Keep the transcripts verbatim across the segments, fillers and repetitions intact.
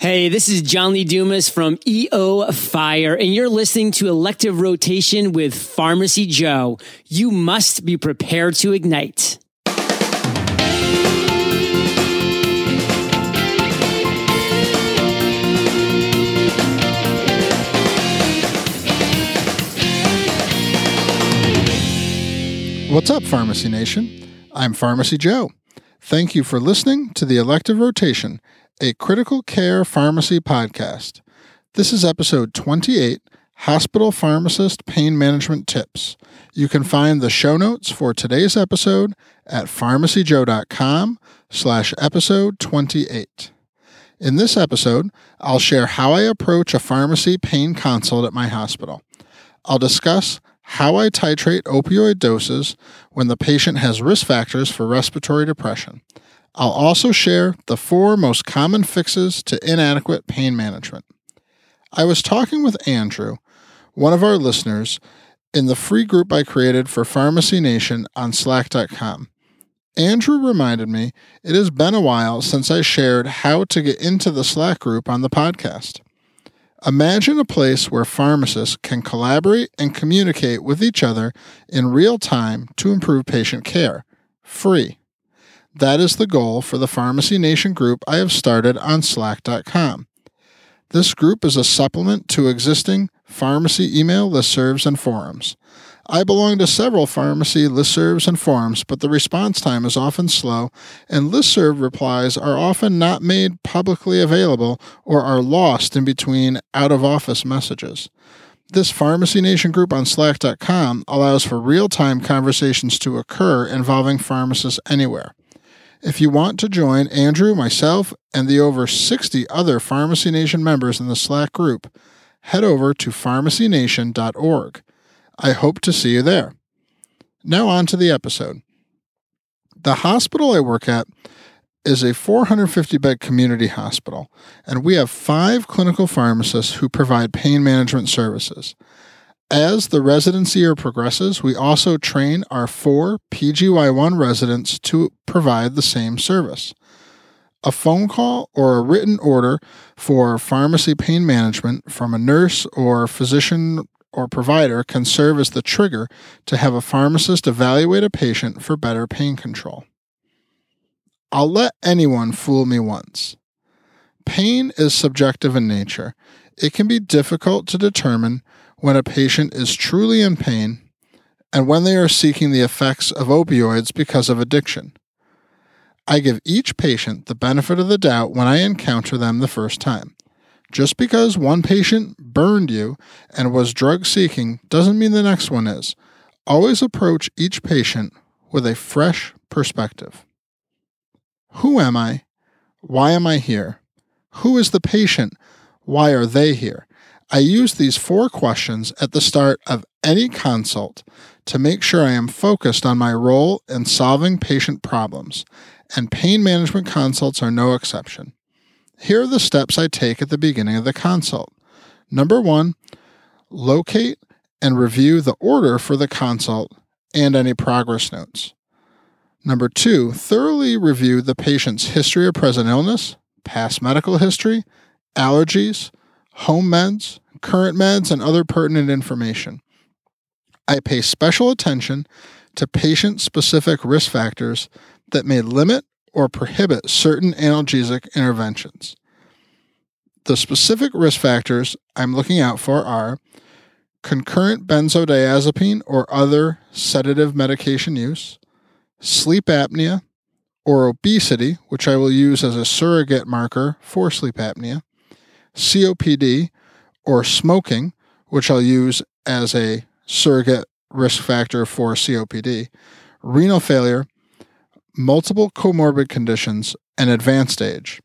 Hey, this is John Lee Dumas from E O Fire, and you're listening to Elective Rotation with Pharmacy Joe. You must be prepared to ignite. What's up, Pharmacy Nation? I'm Pharmacy Joe. Thank you for listening to the Elective Rotation, a critical care pharmacy podcast. This is episode twenty-eight, Hospital Pharmacist Pain Management Tips. You can find the show notes for today's episode at pharmacyjoe.com slash episode 28. In this episode, I'll share how I approach a pharmacy pain consult at my hospital. I'll discuss how I titrate opioid doses when the patient has risk factors for respiratory depression. I'll also share the four most common fixes to inadequate pain management. I was talking with Andrew, one of our listeners, in the free group I created for Pharmacy Nation on slack dot com. Andrew reminded me it has been a while since I shared how to get into the Slack group on the podcast. Imagine a place where pharmacists can collaborate and communicate with each other in real time to improve patient care, free. That is the goal for the Pharmacy Nation group I have started on slack dot com. This group is a supplement to existing pharmacy email listservs and forums. I belong to several pharmacy listservs and forums, but the response time is often slow, and listserv replies are often not made publicly available or are lost in between out-of-office messages. This Pharmacy Nation group on slack dot com allows for real-time conversations to occur involving pharmacists anywhere. If you want to join Andrew, myself, and the over sixty other Pharmacy Nation members in the Slack group, head over to pharmacy nation dot org. I hope to see you there. Now on to the episode. The hospital I work at is a four hundred fifty bed community hospital, and we have five clinical pharmacists who provide pain management services. As the residency year progresses, we also train our four P G Y one residents to provide the same service. A phone call or a written order for pharmacy pain management from a nurse or physician or provider can serve as the trigger to have a pharmacist evaluate a patient for better pain control. I'll let anyone fool me once. Pain is subjective in nature. It can be difficult to determine when a patient is truly in pain and when they are seeking the effects of opioids because of addiction. I give each patient the benefit of the doubt when I encounter them the first time. Just because one patient burned you and was drug-seeking doesn't mean the next one is. Always approach each patient with a fresh perspective. Who am I? Why am I here? Who is the patient? Why are they here? I use these four questions at the start of any consult to make sure I am focused on my role in solving patient problems, and pain management consults are no exception. Here are the steps I take at the beginning of the consult. Number one, locate and review the order for the consult and any progress notes. Number two, thoroughly review the patient's history of present illness, past medical history, allergies, home meds, current meds, and other pertinent information. I pay special attention to patient-specific risk factors that may limit or prohibit certain analgesic interventions. The specific risk factors I'm looking out for are concurrent benzodiazepine or other sedative medication use, sleep apnea or obesity, which I will use as a surrogate marker for sleep apnea, C O P D or smoking, which I'll use as a surrogate risk factor for C O P D, renal failure, multiple comorbid conditions, and advanced age.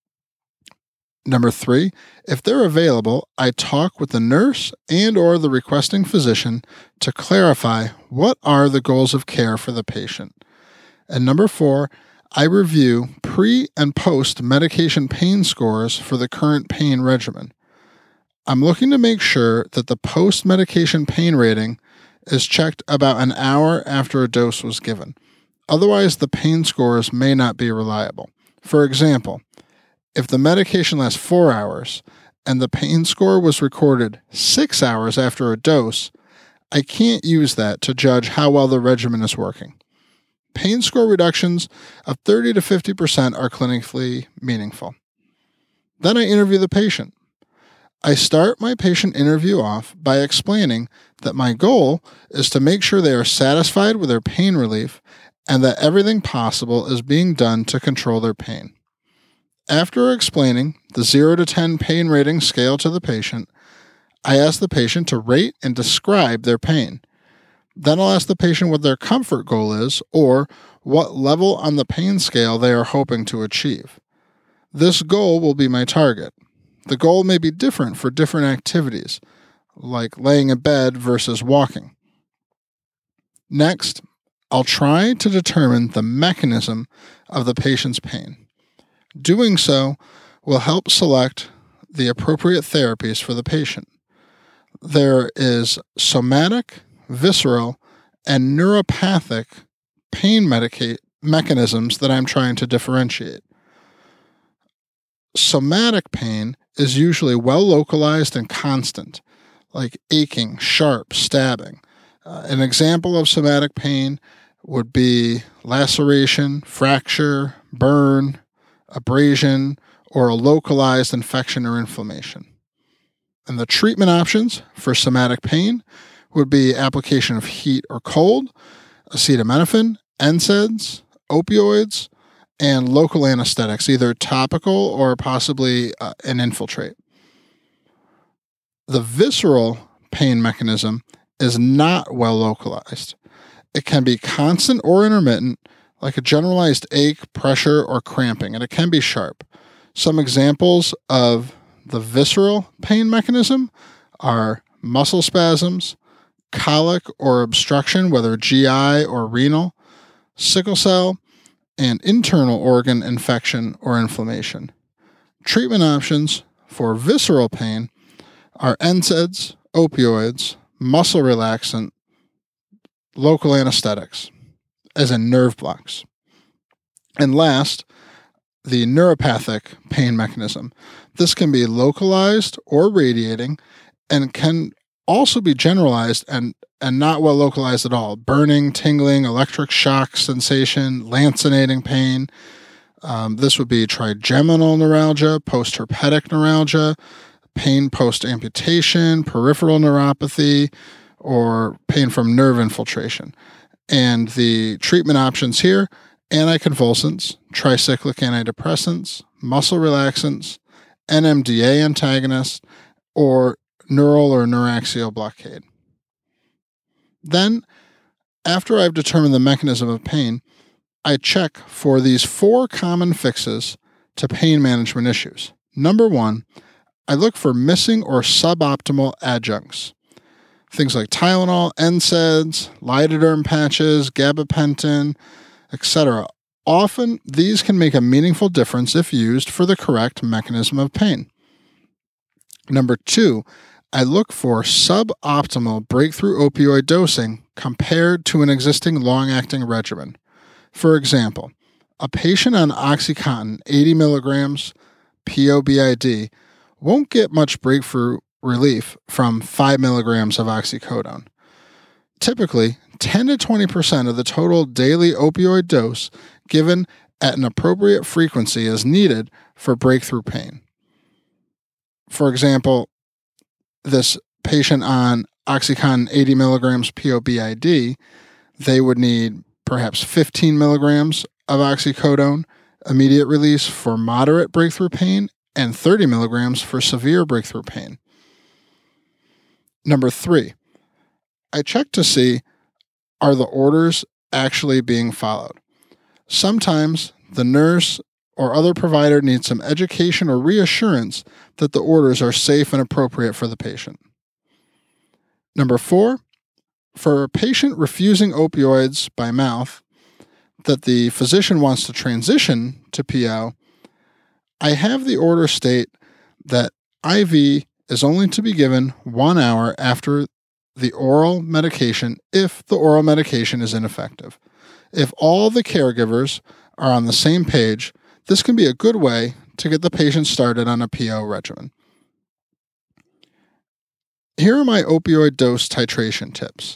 Number three, if they're available, I talk with the nurse and or the requesting physician to clarify what are the goals of care for the patient. And number four, I review pre- and post-medication pain scores for the current pain regimen. I'm looking to make sure that the post-medication pain rating is checked about an hour after a dose was given. Otherwise, the pain scores may not be reliable. For example, If the medication lasts four hours and the pain score was recorded six hours after a dose, I can't use that to judge how well the regimen is working. Pain score reductions of thirty to fifty percent are clinically meaningful. Then I interview the patient. I start my patient interview off by explaining that my goal is to make sure they are satisfied with their pain relief and that everything possible is being done to control their pain. After explaining the zero to ten pain rating scale to the patient, I ask the patient to rate and describe their pain. Then I'll ask the patient what their comfort goal is or what level on the pain scale they are hoping to achieve. This goal will be my target. The goal may be different for different activities, like laying in bed versus walking. Next, I'll try to determine the mechanism of the patient's pain. Doing so will help select the appropriate therapies for the patient. There is somatic, visceral, and neuropathic pain medica- mechanisms that I'm trying to differentiate. Somatic pain is usually well localized and constant, like aching, sharp, stabbing. Uh, an example of somatic pain would be laceration, fracture, burn, abrasion, or a localized infection or inflammation. And the treatment options for somatic pain would be application of heat or cold, acetaminophen, N SAIDs, opioids, and local anesthetics, either topical or possibly uh, an infiltrate. The visceral pain mechanism is not well localized. It can be constant or intermittent, like a generalized ache, pressure, or cramping, and it can be sharp. Some examples of the visceral pain mechanism are muscle spasms, colic or obstruction, whether G I or renal, sickle cell, and internal organ infection or inflammation. Treatment options for visceral pain are N SAIDs, opioids, muscle relaxant, local anesthetics, as in nerve blocks. And last, the neuropathic pain mechanism. This can be localized or radiating and can also be generalized and, and not well localized at all. Burning, tingling, electric shock sensation, lancinating pain. Um, this would be trigeminal neuralgia, post-herpetic neuralgia, pain post-amputation, peripheral neuropathy, or pain from nerve infiltration. And the treatment options here, anticonvulsants, tricyclic antidepressants, muscle relaxants, N M D A antagonists, or neural or neuraxial blockade. Then, after I've determined the mechanism of pain, I check for these four common fixes to pain management issues. Number one, I look for missing or suboptimal adjuncts. Things like Tylenol, N SAIDs, lidoderm patches, gabapentin, et cetera. Often, these can make a meaningful difference if used for the correct mechanism of pain. Number two, I look for suboptimal breakthrough opioid dosing compared to an existing long-acting regimen. For example, a patient on OxyContin eighty milligrams P O B I D won't get much breakthrough relief from five milligrams of oxycodone. Typically, ten to twenty percent of the total daily opioid dose given at an appropriate frequency is needed for breakthrough pain. For example, this patient on OxyContin eighty milligrams P O B I D, they would need perhaps fifteen milligrams of oxycodone immediate release for moderate breakthrough pain and thirty milligrams for severe breakthrough pain. Number three, I check to see, are the orders actually being followed? Sometimes the nurse or other provider needs some education or reassurance that the orders are safe and appropriate for the patient. Number four, for a patient refusing opioids by mouth that the physician wants to transition to P O, I have the order state that I V is only to be given one hour after the oral medication if the oral medication is ineffective. If all the caregivers are on the same page, this can be a good way to get the patient started on a P O regimen. Here are my opioid dose titration tips.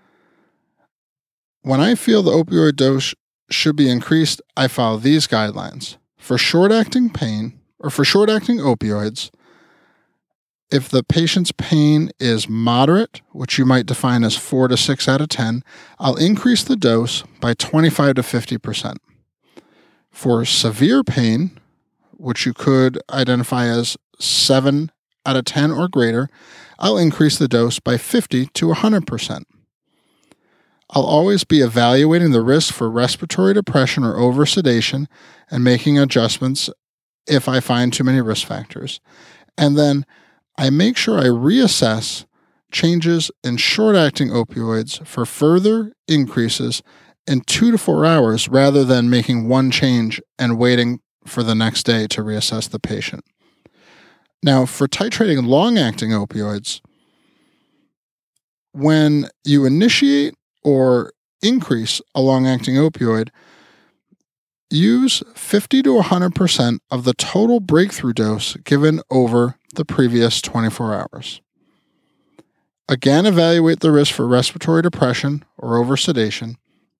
When I feel the opioid dose should be increased, I follow these guidelines. For short-acting pain, or for short-acting opioids, if the patient's pain is moderate, which you might define as four to six out of ten, I'll increase the dose by twenty-five to fifty percent. For severe pain, which you could identify as seven out of ten or greater, I'll increase the dose by fifty to one hundred percent. I'll always be evaluating the risk for respiratory depression or oversedation and making adjustments if I find too many risk factors. And then I make sure I reassess changes in short-acting opioids for further increases in two to four hours rather than making one change and waiting for the next day to reassess the patient. Now, for titrating long-acting opioids, when you initiate or increase a long-acting opioid, use fifty to one hundred percent of the total breakthrough dose given over the previous twenty-four hours. Again, evaluate the risk for respiratory depression or oversedation.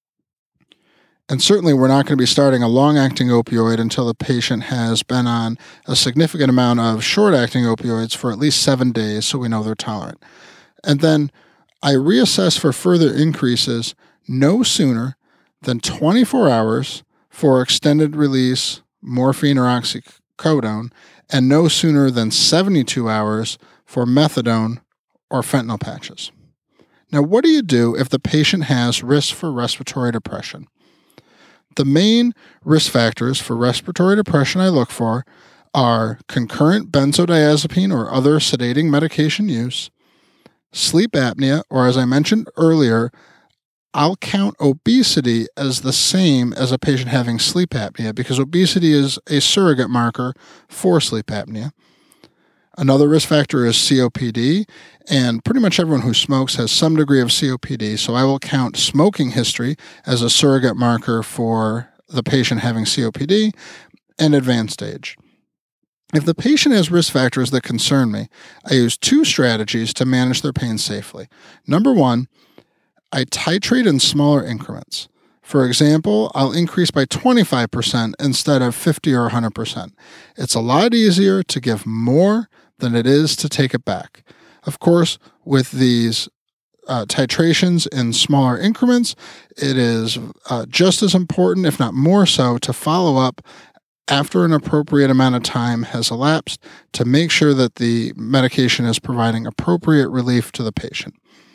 And certainly we're not going to be starting a long-acting opioid until the patient has been on a significant amount of short-acting opioids for at least seven days so we know they're tolerant. And then I reassess for further increases no sooner than twenty-four hours for extended release morphine or oxycodone, and no sooner than seventy-two hours for methadone or fentanyl patches. Now, what do you do if the patient has risk for respiratory depression? The main risk factors for respiratory depression I look for are concurrent benzodiazepine or other sedating medication use, sleep apnea, or as I mentioned earlier, I'll count obesity as the same as a patient having sleep apnea because obesity is a surrogate marker for sleep apnea. Another risk factor is C O P D, and pretty much everyone who smokes has some degree of C O P D, so I will count smoking history as a surrogate marker for the patient having C O P D and advanced age. If the patient has risk factors that concern me, I use two strategies to manage their pain safely. Number one, I titrate in smaller increments. For example, I'll increase by twenty-five percent instead of fifty or one hundred percent. It's a lot easier to give more than it is to take it back. Of course, with these uh, titrations in smaller increments, it is uh, just as important, if not more so, to follow up after an appropriate amount of time has elapsed to make sure that the medication is providing appropriate relief to the patient.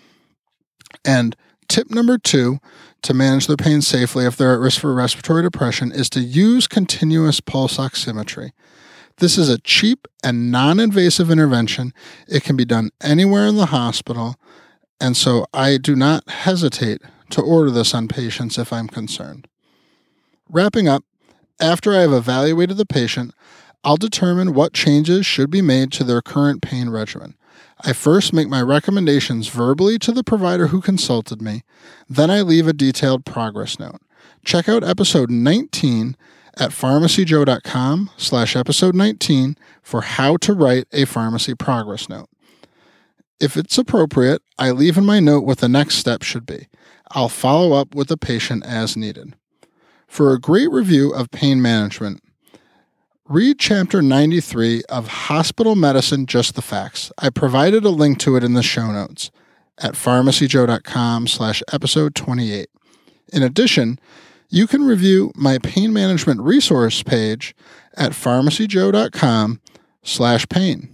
And tip number two, to manage their pain safely if they're at risk for respiratory depression, is to use continuous pulse oximetry. This is a cheap and non-invasive intervention. It can be done anywhere in the hospital, and so I do not hesitate to order this on patients if I'm concerned. Wrapping up, after I have evaluated the patient, I'll determine what changes should be made to their current pain regimen. I first make my recommendations verbally to the provider who consulted me. Then I leave a detailed progress note. Check out episode nineteen at pharmacyjoe.com slash episode 19 for how to write a pharmacy progress note. If it's appropriate, I leave in my note what the next step should be. I'll follow up with the patient as needed. For a great review of pain management, read Chapter ninety-three of Hospital Medicine, Just the Facts. I provided a link to it in the show notes at pharmacyjoe.com slash episode 28. In addition, you can review my pain management resource page at pharmacyjoe.com slash pain.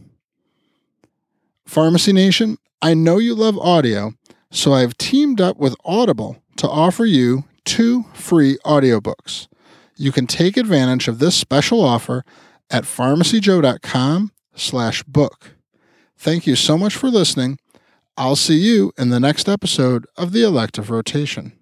Pharmacy Nation, I know you love audio, so I've teamed up with Audible to offer you two free audiobooks. You can take advantage of this special offer at pharmacyjoe.com slash book. Thank you so much for listening. I'll see you in the next episode of the Elective Rotation.